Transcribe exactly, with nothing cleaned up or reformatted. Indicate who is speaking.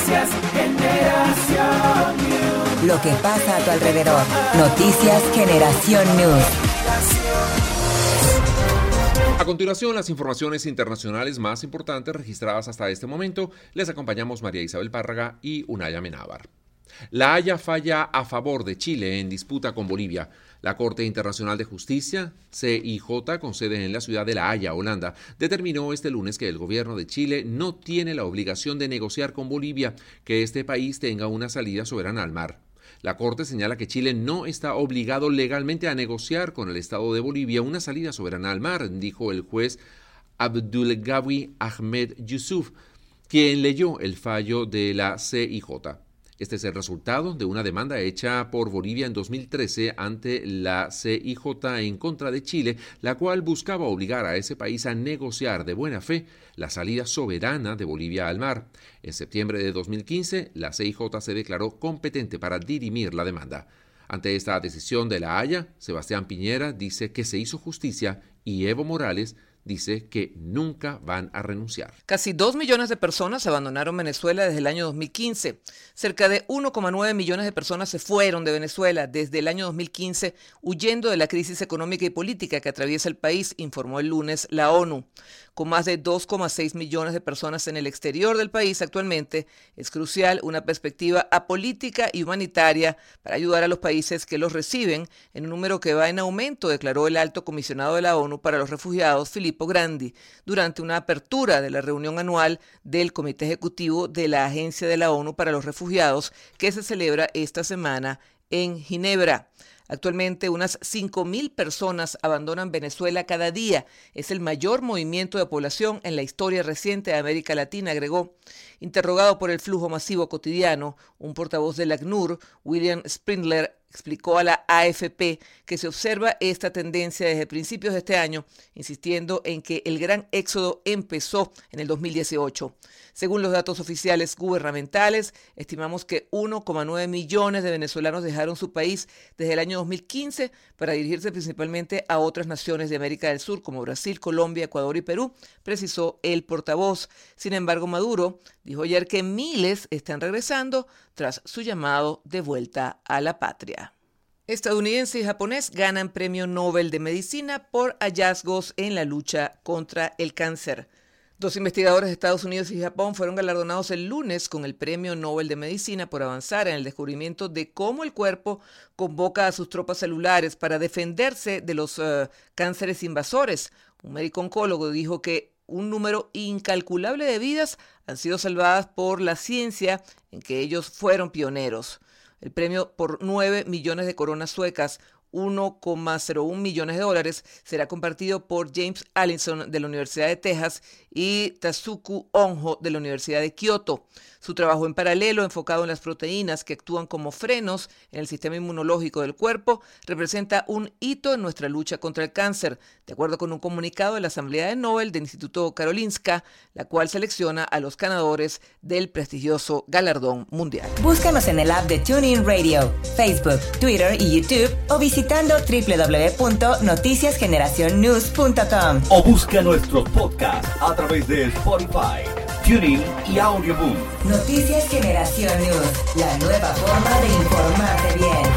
Speaker 1: Noticias Generación News.
Speaker 2: Lo que pasa a tu alrededor. Noticias Generación News.
Speaker 3: A continuación, las informaciones internacionales más importantes registradas hasta este momento. Les acompañamos María Isabel Párraga y Unaya Menábar. La Haya falla a favor de Chile en disputa con Bolivia. La Corte Internacional de Justicia, C I J, con sede en la ciudad de La Haya, Holanda, determinó este lunes que el gobierno de Chile no tiene la obligación de negociar con Bolivia que este país tenga una salida soberana al mar. La Corte señala que Chile no está obligado legalmente a negociar con el Estado de Bolivia una salida soberana al mar, dijo el juez Abdulgawi Ahmed Yusuf, quien leyó el fallo de la C I J. Este es el resultado de una demanda hecha por Bolivia en dos mil trece ante la C I J en contra de Chile, la cual buscaba obligar a ese país a negociar de buena fe la salida soberana de Bolivia al mar. En septiembre de dos mil quince, la C I J se declaró competente para dirimir la demanda. Ante esta decisión de La Haya, Sebastián Piñera dice que se hizo justicia y Evo Morales dice que nunca van a renunciar.
Speaker 4: Casi dos millones de personas abandonaron Venezuela desde el año dos mil quince. Cerca de uno coma nueve millones de personas se fueron de Venezuela desde el año dos mil quince, huyendo de la crisis económica y política que atraviesa el país, informó el lunes la ONU. Con más de dos coma seis millones de personas en el exterior del país actualmente, es crucial una perspectiva apolítica y humanitaria para ayudar a los países que los reciben, en un número que va en aumento, declaró el alto comisionado de la ONU para los Refugiados, Filippo Grandi, durante una apertura de la reunión anual del Comité Ejecutivo de la Agencia de la ONU para los Refugiados, que se celebra esta semana en Ginebra. Actualmente, unas cinco mil personas abandonan Venezuela cada día. Es el mayor movimiento de población en la historia reciente de América Latina, agregó. Interrogado por el flujo masivo cotidiano, un portavoz del ACNUR, William Sprindler, explicó a la A F P que se observa esta tendencia desde principios de este año, insistiendo en que el gran éxodo empezó en el dos mil dieciocho. Según los datos oficiales gubernamentales, estimamos que uno coma nueve millones de venezolanos dejaron su país desde el año dos mil quince para dirigirse principalmente a otras naciones de América del Sur como Brasil, Colombia, Ecuador y Perú, precisó el portavoz. Sin embargo, Maduro dijo ayer que miles están regresando tras su llamado de vuelta a la patria. Estadounidense y japonés ganan premio Nobel de Medicina por hallazgos en la lucha contra el cáncer. Dos investigadores de Estados Unidos y Japón fueron galardonados el lunes con el Premio Nobel de Medicina por avanzar en el descubrimiento de cómo el cuerpo convoca a sus tropas celulares para defenderse de los uh, cánceres invasores. Un médico oncólogo dijo que un número incalculable de vidas han sido salvadas por la ciencia en que ellos fueron pioneros. El premio por nueve millones de coronas suecas, uno coma cero uno millones de dólares, será compartido por James Allison de la Universidad de Texas y Tasuku Honjo de la Universidad de Kioto. Su trabajo en paralelo, enfocado en las proteínas que actúan como frenos en el sistema inmunológico del cuerpo, representa un hito en nuestra lucha contra el cáncer, de acuerdo con un comunicado de la Asamblea de Nobel del Instituto Karolinska, la cual selecciona a los ganadores del prestigioso galardón mundial.
Speaker 2: Búscanos en el app de TuneIn Radio, Facebook, Twitter y YouTube o visitando doble u doble u doble u punto noticias generación news punto com.
Speaker 5: O busca nuestros podcasts a través de Spotify, TuneIn y Audioboom.
Speaker 2: Noticias Generación News, la nueva forma de informarte bien.